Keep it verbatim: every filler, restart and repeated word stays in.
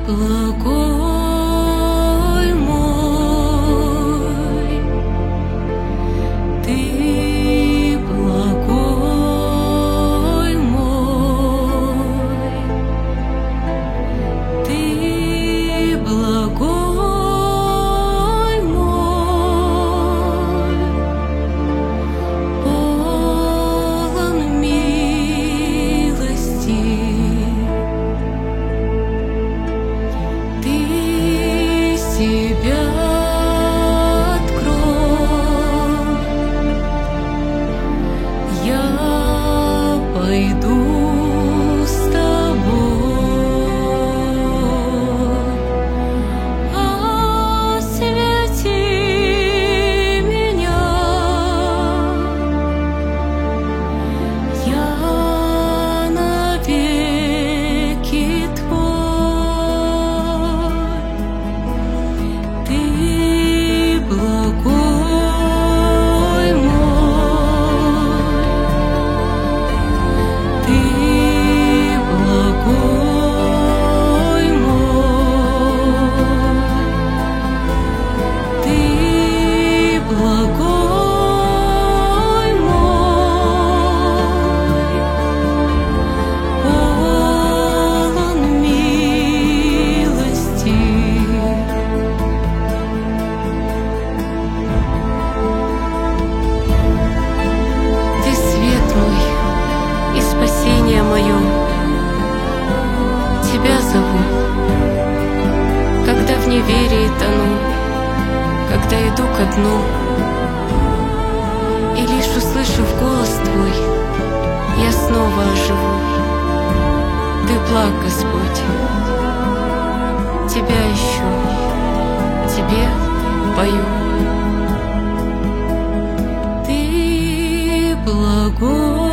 благой мой, Ты благой мой, Ты благой мой, полон милости. Себя открой, я пойду с тобой, освети меня, я навеки твой. Ты благой мой, Ты благой мой, Ты благой мой, полон милости. И спасение мое, Тебя зову, когда в неверии тону, когда иду ко дну, и лишь услышав голос Твой, я снова оживу. Ты благ, Господь, Тебя ищу, Тебе пою. Ты благой